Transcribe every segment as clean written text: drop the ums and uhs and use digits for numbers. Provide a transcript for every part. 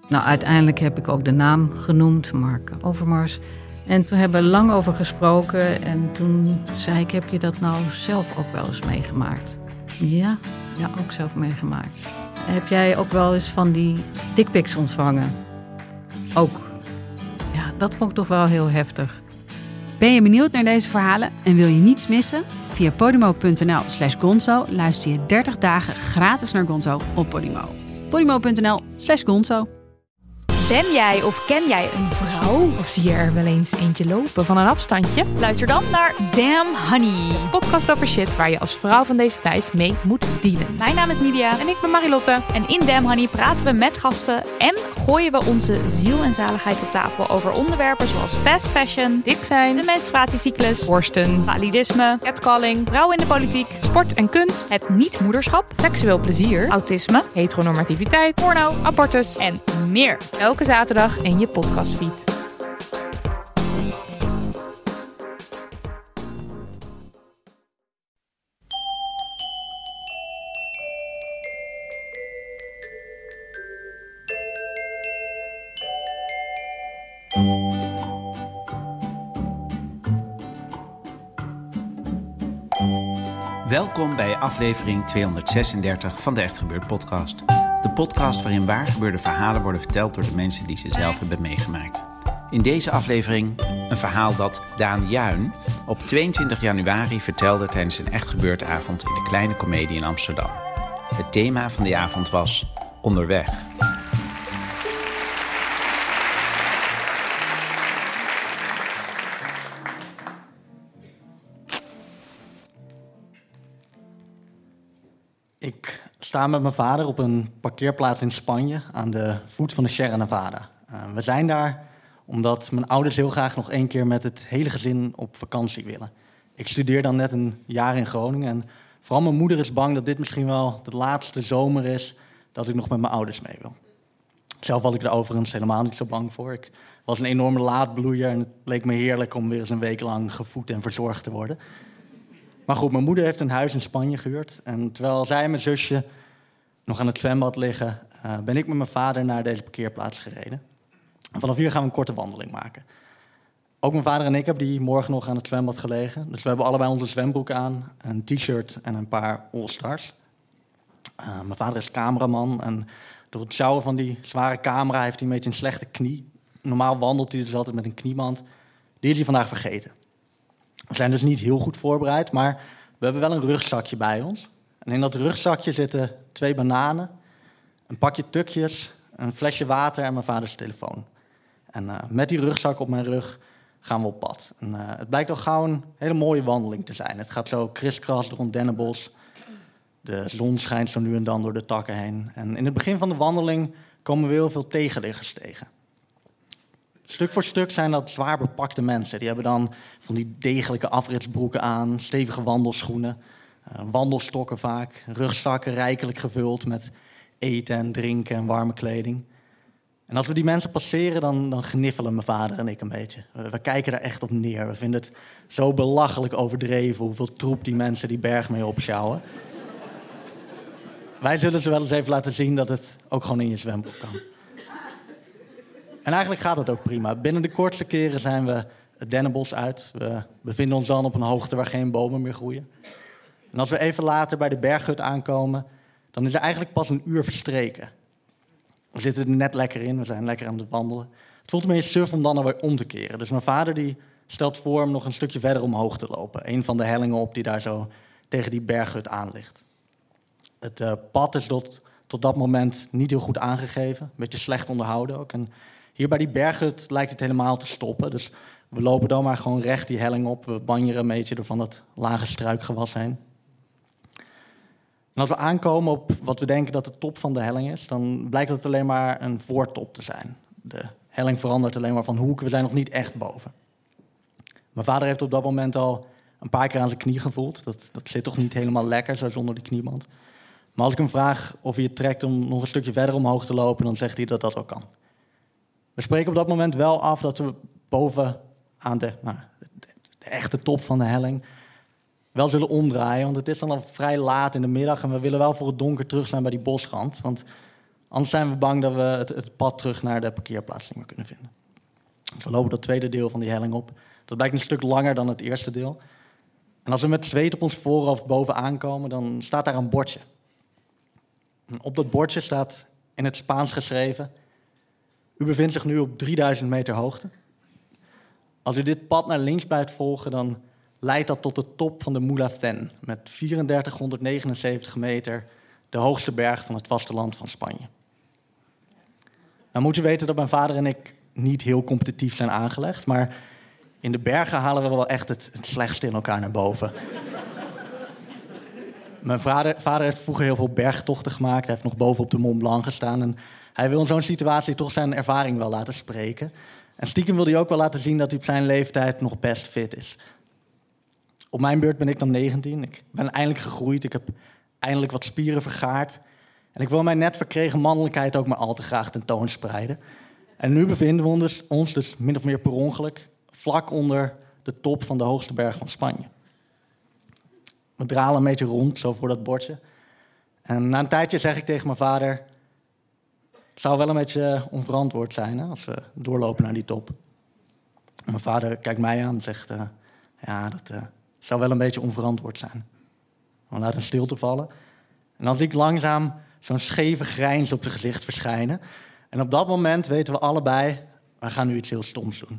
Nou, uiteindelijk heb ik ook de naam genoemd, Mark Overmars. En toen hebben we lang over gesproken. En toen zei ik, heb je dat nou zelf ook wel eens meegemaakt? Ja, ook zelf meegemaakt. Heb jij ook wel eens van die dickpics ontvangen? Ook. Ja, dat vond ik toch wel heel heftig. Ben je benieuwd naar deze verhalen en wil je niets missen? Via podimo.nl/gonzo luister je 30 dagen gratis naar Gonzo op Podimo. podimo.nl/gonzo. Ben jij of ken jij een vrouw? Of zie je er wel eens eentje lopen van een afstandje? Luister dan naar Damn Honey. Een podcast over shit waar je als vrouw van deze tijd mee moet dealen. Mijn naam is Nidia. En ik ben Marilotte. En in Damn Honey praten we met gasten en gooien we onze ziel en zaligheid op tafel over onderwerpen zoals fast fashion, dik zijn, de menstruatiecyclus, borsten, validisme, catcalling, vrouwen in de politiek, sport en kunst, het niet-moederschap, seksueel plezier, autisme, heteronormativiteit, porno, abortus en meer. Elke zaterdag in je podcastfeed. Welkom bij aflevering 236 van de Echt Gebeurd podcast. De podcast waarin waargebeurde verhalen worden verteld door de mensen die ze zelf hebben meegemaakt. In deze aflevering een verhaal dat Daan Juin op 22 januari vertelde tijdens een Echt Gebeurd avond in de Kleine Comedie in Amsterdam. Het thema van die avond was onderweg. Ik sta met mijn vader op een parkeerplaats in Spanje aan de voet van de Sierra Nevada. We zijn daar omdat mijn ouders heel graag nog 1 keer met het hele gezin op vakantie willen. Ik studeer dan net een jaar in Groningen en vooral mijn moeder is bang dat dit misschien wel de laatste zomer is dat ik nog met mijn ouders mee wil. Zelf was ik er overigens helemaal niet zo bang voor. Ik was een enorme laadbloeier en het leek me heerlijk om weer eens een week lang gevoed en verzorgd te worden. Maar goed, mijn moeder heeft een huis in Spanje gehuurd. En terwijl zij en mijn zusje nog aan het zwembad liggen, ben ik met mijn vader naar deze parkeerplaats gereden. En vanaf hier gaan we een korte wandeling maken. Ook mijn vader en ik hebben die morgen nog aan het zwembad gelegen. Dus we hebben allebei onze zwembroek aan, een t-shirt en een paar All-Stars. Mijn vader is cameraman en door het sjouwen van die zware camera heeft hij een beetje een slechte knie. Normaal wandelt hij dus altijd met een knieband. Die is hij vandaag vergeten. We zijn dus niet heel goed voorbereid, maar we hebben wel een rugzakje bij ons. En in dat rugzakje zitten 2 bananen, een pakje tukjes, een flesje water en mijn vaders telefoon. En met die rugzak op mijn rug gaan we op pad. En, het blijkt al gauw een hele mooie wandeling te zijn. Het gaat zo kriskras door een dennenbos. De zon schijnt zo nu en dan door de takken heen. En in het begin van de wandeling komen we heel veel tegenliggers tegen. Stuk voor stuk zijn dat zwaar bepakte mensen. Die hebben dan van die degelijke afritsbroeken aan, stevige wandelschoenen, wandelstokken vaak, rugzakken rijkelijk gevuld met eten en drinken en warme kleding. En als we die mensen passeren, dan gniffelen mijn vader en ik een beetje. We kijken daar echt op neer. We vinden het zo belachelijk overdreven hoeveel troep die mensen die berg mee opsjouwen. Wij zullen ze wel eens even laten zien dat het ook gewoon in je zwembroek kan. En eigenlijk gaat het ook prima. Binnen de kortste keren zijn we het dennenbos uit. We bevinden ons dan op een hoogte waar geen bomen meer groeien. En als we even later bij de berghut aankomen, dan is er eigenlijk pas een uur verstreken. We zitten er net lekker in, we zijn lekker aan het wandelen. Het voelt me eens suf om dan alweer om te keren. Dus mijn vader die stelt voor om nog een stukje verder omhoog te lopen. Een van de hellingen op die daar zo tegen die berghut aan ligt. Het pad is tot dat moment niet heel goed aangegeven. Een beetje slecht onderhouden ook. En hier bij die berghut lijkt het helemaal te stoppen. Dus we lopen dan maar gewoon recht die helling op. We banjeren een beetje door van dat lage struikgewas heen. En als we aankomen op wat we denken dat de top van de helling is, dan blijkt het alleen maar een voortop te zijn. De helling verandert alleen maar van hoek. We zijn nog niet echt boven. Mijn vader heeft op dat moment al een paar keer aan zijn knie gevoeld. Dat zit toch niet helemaal lekker, zo zonder die knieband. Maar als ik hem vraag of hij het trekt om nog een stukje verder omhoog te lopen, dan zegt hij dat dat ook kan. We spreken op dat moment wel af dat we boven aan de echte top van de helling wel zullen omdraaien. Want het is dan al vrij laat in de middag en we willen wel voor het donker terug zijn bij die bosrand. Want Anders zijn we bang dat we het pad terug naar de parkeerplaats niet meer kunnen vinden. Dus we lopen dat tweede deel van die helling op. Dat blijkt een stuk langer dan het eerste deel. En als we met zweet op ons voorhoofd bovenaan komen, dan staat daar een bordje. En op dat bordje staat in het Spaans geschreven: u bevindt zich nu op 3000 meter hoogte. Als u dit pad naar links blijft volgen, dan leidt dat tot de top van de Mulhacén, met 3479 meter, de hoogste berg van het vasteland van Spanje. Nou moet u weten dat mijn vader en ik niet heel competitief zijn aangelegd, maar in de bergen halen we wel echt het slechtste in elkaar naar boven. Mijn vader heeft vroeger heel veel bergtochten gemaakt. Hij heeft nog boven op de Mont Blanc gestaan. En hij wil in zo'n situatie toch zijn ervaring wel laten spreken. En stiekem wil hij ook wel laten zien dat hij op zijn leeftijd nog best fit is. Op mijn beurt ben ik dan 19. Ik ben eindelijk gegroeid. Ik heb eindelijk wat spieren vergaard. En ik wil mijn net verkregen mannelijkheid ook maar al te graag tentoonspreiden. En nu bevinden we ons dus min of meer per ongeluk vlak onder de top van de hoogste berg van Spanje. We dralen een beetje rond, zo voor dat bordje. En na een tijdje zeg ik tegen mijn vader: het zou wel een beetje onverantwoord zijn als we doorlopen naar die top. En mijn vader kijkt mij aan en zegt: ja, dat zou wel een beetje onverantwoord zijn. We laten een stilte vallen. En dan zie ik langzaam zo'n scheve grijns op zijn gezicht verschijnen. En op dat moment weten we allebei: we gaan nu iets heel stoms doen.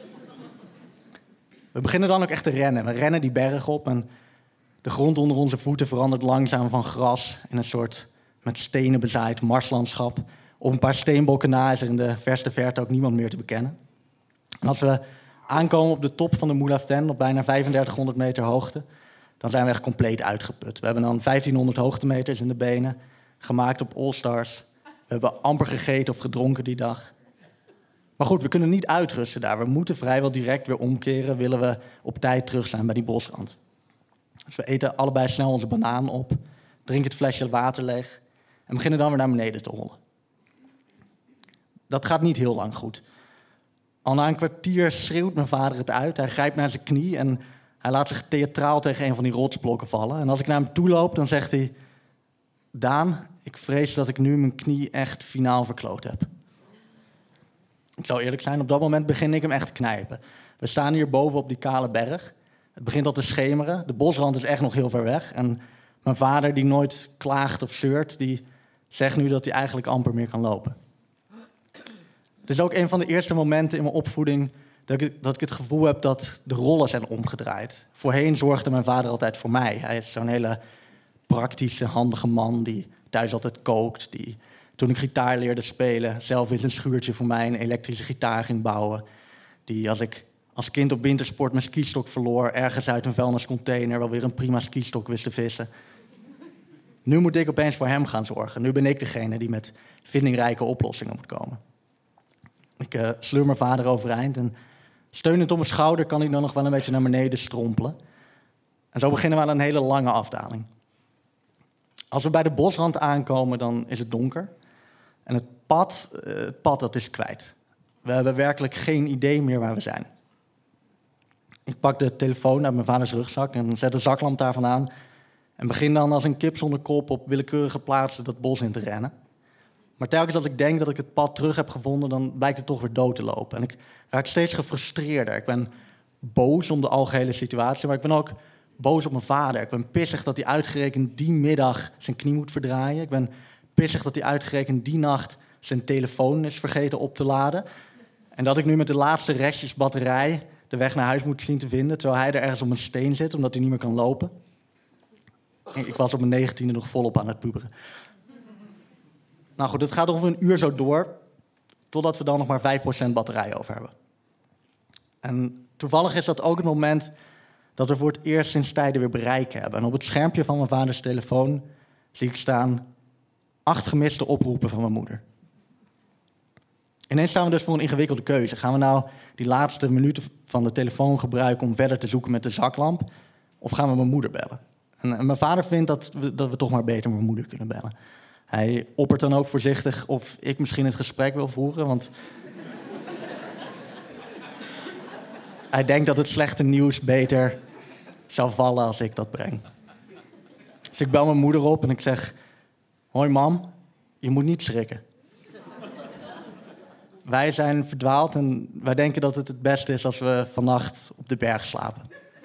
We beginnen dan ook echt te rennen. We rennen die berg op en de grond onder onze voeten verandert langzaam van gras in een soort met stenen bezaaid marslandschap. Op een paar steenbokken na is er in de verste verte ook niemand meer te bekennen. En als we aankomen op de top van de Mulhacén, op bijna 3500 meter hoogte, dan zijn we echt compleet uitgeput. We hebben dan 1500 hoogtemeters in de benen, gemaakt op All-Stars. We hebben amper gegeten of gedronken die dag. Maar goed, we kunnen niet uitrusten daar. We moeten vrijwel direct weer omkeren, willen we op tijd terug zijn bij die bosrand. Dus we eten allebei snel onze banaan op, drinken het flesje water leeg en beginnen dan weer naar beneden te rollen. Dat gaat niet heel lang goed. Al na een kwartier schreeuwt mijn vader het uit. Hij grijpt naar zijn knie en hij laat zich theatraal tegen een van die rotsblokken vallen. En als ik naar hem toe loop, dan zegt hij: Daan, ik vrees dat ik nu mijn knie echt finaal verkloot heb. Ik zal eerlijk zijn, op dat moment begin ik hem echt te knijpen. We staan hier boven op die kale berg. Het begint al te schemeren. De bosrand is echt nog heel ver weg. En mijn vader, die nooit klaagt of zeurt, die zegt nu dat hij eigenlijk amper meer kan lopen. Het is ook een van de eerste momenten in mijn opvoeding dat ik het gevoel heb dat de rollen zijn omgedraaid. Voorheen zorgde mijn vader altijd voor mij. Hij is zo'n hele praktische, handige man die thuis altijd kookt. Die, toen ik gitaar leerde spelen, zelf in zijn schuurtje voor mij een elektrische gitaar ging bouwen. Die, als ik als kind op wintersport mijn skistok verloor, ergens uit een vuilniscontainer wel weer een prima skistok wist te vissen. Nu moet ik opeens voor hem gaan zorgen. Nu ben ik degene die met vindingrijke oplossingen moet komen. Ik sleur mijn vader overeind en steunend op mijn schouder kan ik dan nog wel een beetje naar beneden strompelen. En zo beginnen we aan een hele lange afdaling. Als we bij de bosrand aankomen, dan is het donker. En het pad dat is kwijt. We hebben werkelijk geen idee meer waar we zijn. Ik pak de telefoon uit mijn vaders rugzak en zet de zaklamp daarvan aan. En begin dan als een kip zonder kop op willekeurige plaatsen dat bos in te rennen. Maar telkens als ik denk dat ik het pad terug heb gevonden, dan blijkt het toch weer dood te lopen. En ik raak steeds gefrustreerder. Ik ben boos om de algehele situatie, maar ik ben ook boos op mijn vader. Ik ben pissig dat hij uitgerekend die middag zijn knie moet verdraaien. Ik ben pissig dat hij uitgerekend die nacht zijn telefoon is vergeten op te laden. En dat ik nu met de laatste restjes batterij de weg naar huis moet zien te vinden, terwijl hij er ergens op een steen zit, omdat hij niet meer kan lopen. Ik was op mijn 19e nog volop aan het puberen. Nou goed, het gaat ongeveer een uur zo door, totdat we dan nog maar 5% batterij over hebben. En toevallig is dat ook het moment dat we voor het eerst sinds tijden weer bereik hebben. En op het schermpje van mijn vaders telefoon zie ik staan 8 gemiste oproepen van mijn moeder. Ineens staan we dus voor een ingewikkelde keuze. Gaan we nou die laatste minuten van de telefoon gebruiken om verder te zoeken met de zaklamp? Of gaan we mijn moeder bellen? En mijn vader vindt dat we toch maar beter mijn moeder kunnen bellen. Hij oppert dan ook voorzichtig of ik misschien het gesprek wil voeren, want hij denkt dat het slechte nieuws beter zou vallen als ik dat breng. Dus ik bel mijn moeder op en ik zeg: Hoi mam, je moet niet schrikken. Wij zijn verdwaald en wij denken dat het beste is als we vannacht op de berg slapen.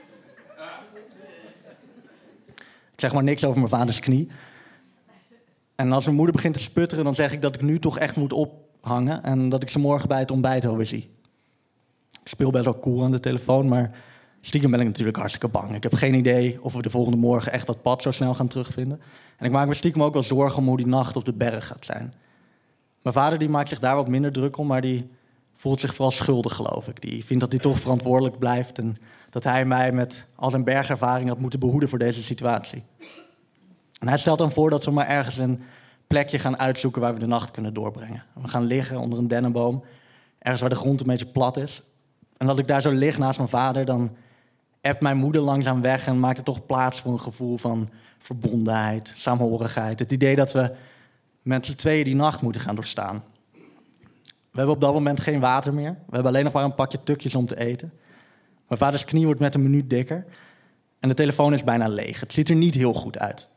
Ik zeg maar niks over mijn vaders knie. En als mijn moeder begint te sputteren, dan zeg ik dat ik nu toch echt moet ophangen en dat ik ze morgen bij het ontbijt alweer zie. Ik speel best wel cool aan de telefoon, maar stiekem ben ik natuurlijk hartstikke bang. Ik heb geen idee of we de volgende morgen echt dat pad zo snel gaan terugvinden. En ik maak me stiekem ook wel zorgen om hoe die nacht op de berg gaat zijn. Mijn vader die maakt zich daar wat minder druk om, maar die voelt zich vooral schuldig, geloof ik. Die vindt dat hij toch verantwoordelijk blijft en dat hij mij met al zijn bergervaring had moeten behoeden voor deze situatie. En hij stelt dan voor dat we maar ergens een plekje gaan uitzoeken waar we de nacht kunnen doorbrengen. We gaan liggen onder een dennenboom, ergens waar de grond een beetje plat is. En dat ik daar zo lig naast mijn vader, dan appt mijn moeder langzaam weg en maakt er toch plaats voor een gevoel van verbondenheid, saamhorigheid. Het idee dat we met z'n tweeën die nacht moeten gaan doorstaan. We hebben op dat moment geen water meer. We hebben alleen nog maar een pakje tukjes om te eten. Mijn vaders knie wordt met een minuut dikker. En de telefoon is bijna leeg. Het ziet er niet heel goed uit.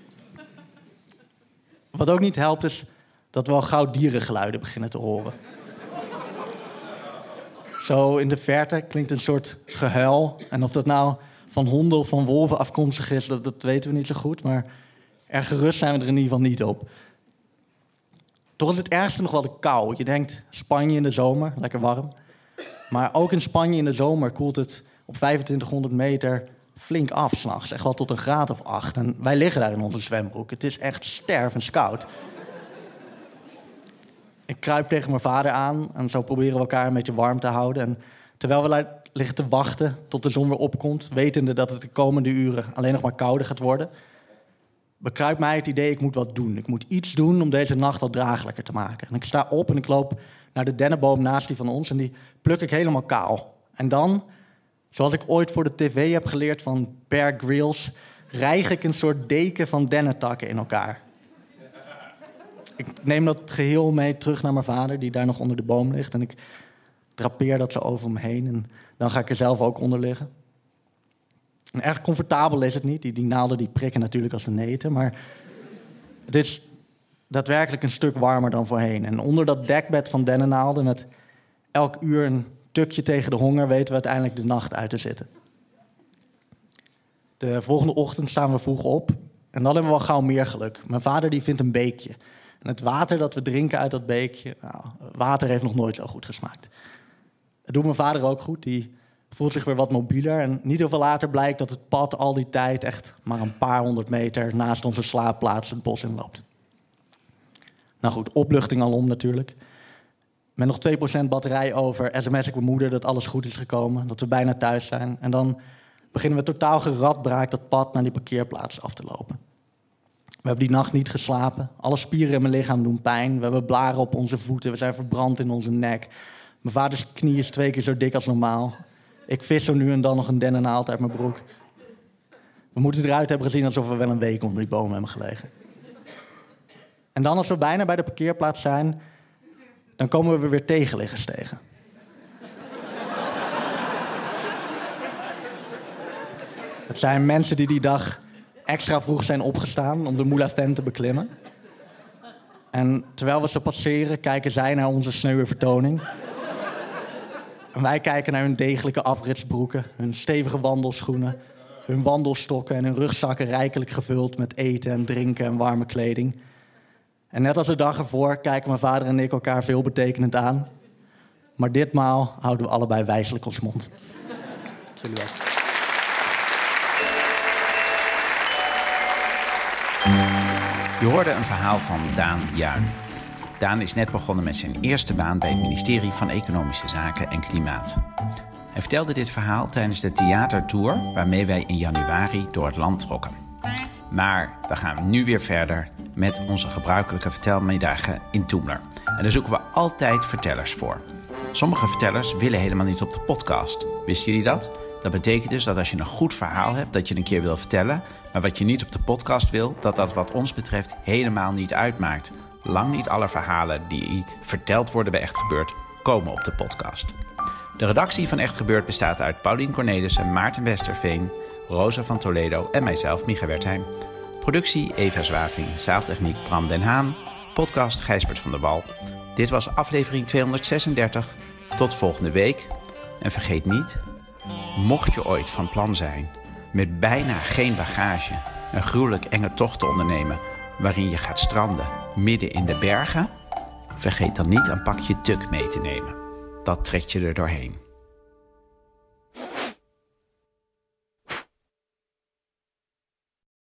Wat ook niet helpt is dat we al gauw dierengeluiden beginnen te horen. Zo in de verte klinkt een soort gehuil. En of dat nou van honden of van wolven afkomstig is, dat weten we niet zo goed. Maar erg gerust zijn we er in ieder geval niet op. Toch is het ergste nog wel de kou. Je denkt Spanje in de zomer, lekker warm. Maar ook in Spanje in de zomer koelt het op 2500 meter flink af 's nachts. Echt wel tot 1 graad of 8. En wij liggen daar in onze zwembroek. Het is echt stervenskoud. Ik kruip tegen mijn vader aan en zo proberen we elkaar een beetje warm te houden. En terwijl we liggen te wachten tot de zon weer opkomt, wetende dat het de komende uren alleen nog maar kouder gaat worden, bekruipt mij het idee, ik moet wat doen. Ik moet iets doen om deze nacht wat draaglijker te maken. En ik sta op en ik loop naar de dennenboom naast die van ons en die pluk ik helemaal kaal. En dan, zoals ik ooit voor de tv heb geleerd van Bear Grylls, rijg ik een soort deken van dennentakken in elkaar. Ik neem dat geheel mee terug naar mijn vader, die daar nog onder de boom ligt. En ik drapeer dat zo over me heen en dan ga ik er zelf ook onder liggen. En erg comfortabel is het niet. Die naalden die prikken natuurlijk als een neten. Maar het is daadwerkelijk een stuk warmer dan voorheen. En onder dat dekbed van dennennaalden met elk uur een tukje tegen de honger weten we uiteindelijk de nacht uit te zitten. De volgende ochtend staan we vroeg op. En dan hebben we al gauw meer geluk. Mijn vader die vindt een beekje. En het water dat we drinken uit dat beekje, water heeft nog nooit zo goed gesmaakt. Het doet mijn vader ook goed. Die voelt zich weer wat mobieler. En niet heel veel later blijkt dat het pad al die tijd echt maar een paar 100 meter naast onze slaapplaats het bos inloopt. Nou goed, opluchting alom natuurlijk. Met nog 2% batterij over sms ik mijn moeder dat alles goed is gekomen. Dat we bijna thuis zijn. En dan beginnen we totaal geradbraakt dat pad naar die parkeerplaats af te lopen. We hebben die nacht niet geslapen. Alle spieren in mijn lichaam doen pijn. We hebben blaren op onze voeten. We zijn verbrand in onze nek. Mijn vaders knie is 2 keer zo dik als normaal. Ik vis zo nu en dan nog een dennennaald uit mijn broek. We moeten eruit hebben gezien alsof we wel een week onder die bomen hebben gelegen. En dan als we bijna bij de parkeerplaats zijn, dan komen we weer tegenliggers tegen. Het zijn mensen die dag extra vroeg zijn opgestaan om de Moulafin te beklimmen. En terwijl we ze passeren, kijken zij naar onze sneuwe vertoning. En wij kijken naar hun degelijke afritsbroeken, hun stevige wandelschoenen, hun wandelstokken en hun rugzakken rijkelijk gevuld met eten en drinken en warme kleding. En net als de dag ervoor kijken mijn vader en ik elkaar veelbetekenend aan. Maar ditmaal houden we allebei wijselijk ons mond. Zullen we wel. Je hoorde een verhaal van Daan Juin. Daan is net begonnen met zijn eerste baan bij het ministerie van Economische Zaken en Klimaat. Hij vertelde dit verhaal tijdens de theatertour waarmee wij in januari door het land trokken. Maar we gaan nu weer verder met onze gebruikelijke vertelmiddagen in Toemler. En daar zoeken we altijd vertellers voor. Sommige vertellers willen helemaal niet op de podcast. Wisten jullie dat? Dat betekent dus dat als je een goed verhaal hebt dat je een keer wil vertellen, maar wat je niet op de podcast wil, dat wat ons betreft helemaal niet uitmaakt. Lang niet alle verhalen die verteld worden bij Echt Gebeurd komen op de podcast. De redactie van Echt Gebeurd bestaat uit Paulien Cornelissen, Maarten Westerveen, Rosa van Toledo en mijzelf, Micha Wertheim. Productie Eva Zwaving, zaaltechniek Bram den Haan, podcast Gijsbert van der Wal. Dit was aflevering 236. Tot volgende week. En vergeet niet, mocht je ooit van plan zijn met bijna geen bagage een gruwelijk enge tocht te ondernemen waarin je gaat stranden midden in de bergen, vergeet dan niet een pakje tuk mee te nemen. Dat trekt je er doorheen.